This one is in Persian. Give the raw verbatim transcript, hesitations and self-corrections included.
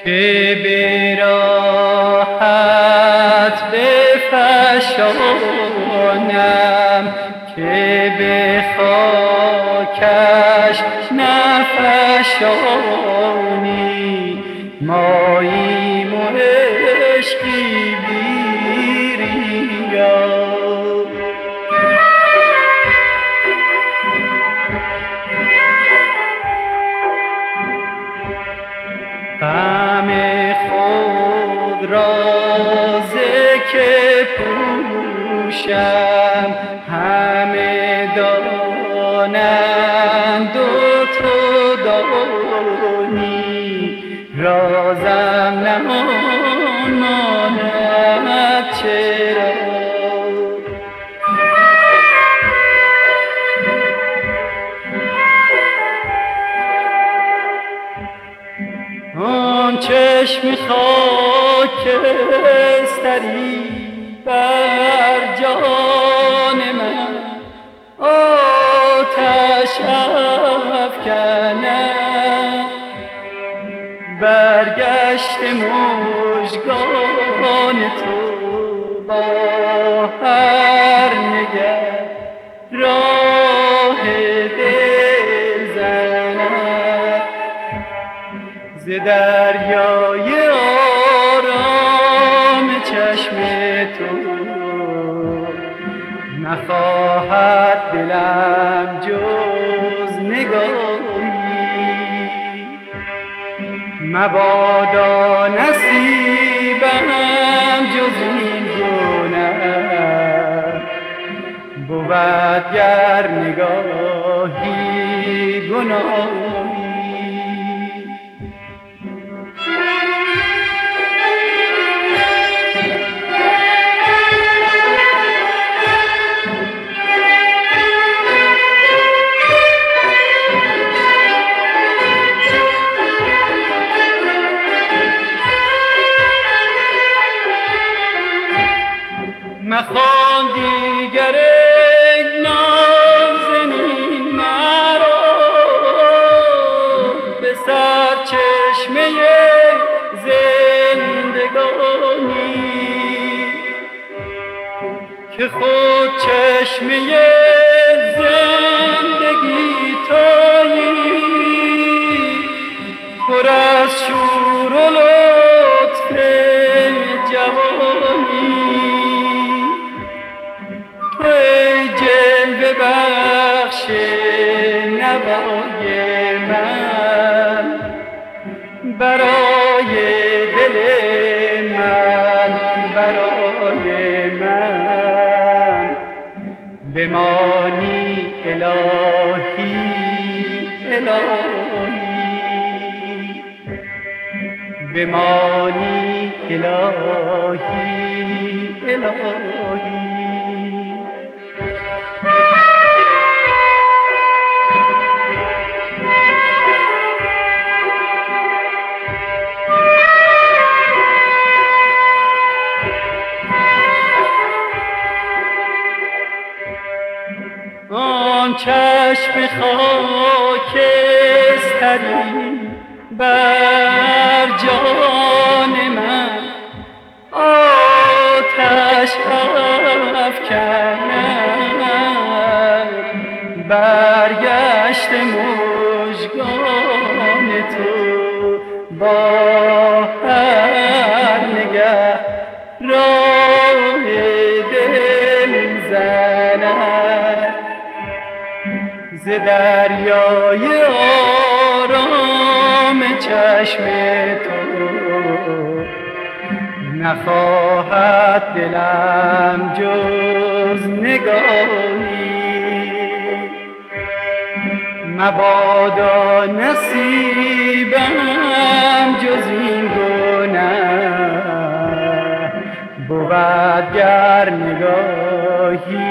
که به راحت بفشانم، که به خاکش نفشانی. ماییم و عشقی بی ریا، غم خود را ز که پوشم، همه دانند و تو دانی. رازم نهان ماند چرا؟ آن چشم خاکستری بر جان من آتش افکنم. برگشت مژگان تو با هر نگه راه دل زند. ز دریای آرام چشم تو نخواهد دلم جز نگاهی. مبادا نصیبم جز این گناه، بود گر نگاهی گناهی. مخوان دیگر ای نازنین مرا، به سرچشمه زندگانی. که خود چشمه زندگی تویی، پر از شور و لطف جوانی. ای جلوه بخش نوای من، برای دل من، برای من بمانی الهی الهی، بمانی الهی الهی. آن چشم خاکستری بر جان من آتش افکنم. برگشت مژگان تو با هر نگه راه دل زند. ز دریای آرام چشم تو نخواهد دلم جز نگاهی. مبادا نصیبم جز این گناه، بود گر نگاهی